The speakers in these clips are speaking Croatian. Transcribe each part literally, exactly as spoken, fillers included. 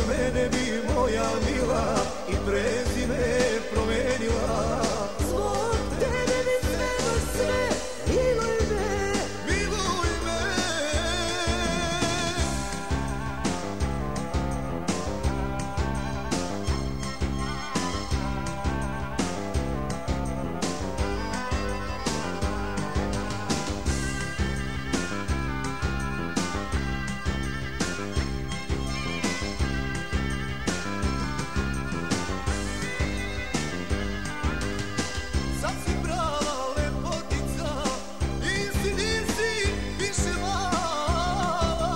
mene bi moja mila i prezime promenila. Zbog tebe bi trebao sve, miluj me, Miluj me. Sad si prava lepotica, nisi, nisi više mala.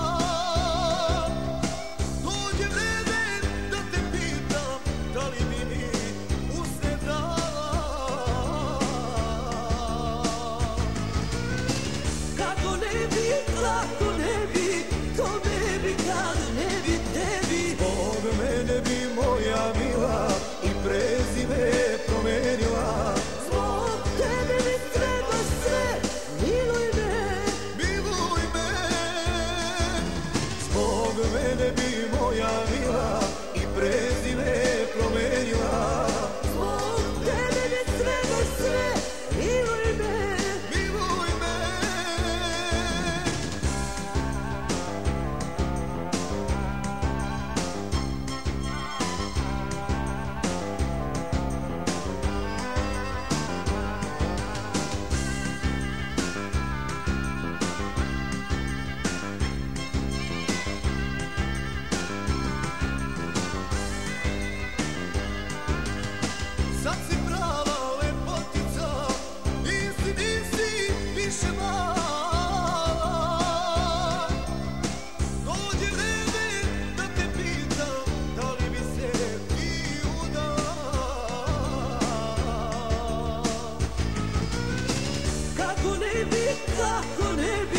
Dođe vreme da te pitam, da li bi mi usne dala. kako ne bi, kako ne bi, ko ne bi kad ne bi tebi. Zbog mene bi moja mila i prezime promenila. Zbog tebe mi treba sve, miluj me, Miluj me. Zbog mene bi moja mila i prezime promenila. zbog tebe mi treba sve, miluj me. Miluj me. Sad si prava lepotica, nisi, nisi više mala. Dođe vreme da te pitam, da li bi se ti udala. Kako ne bi, kako ne bi,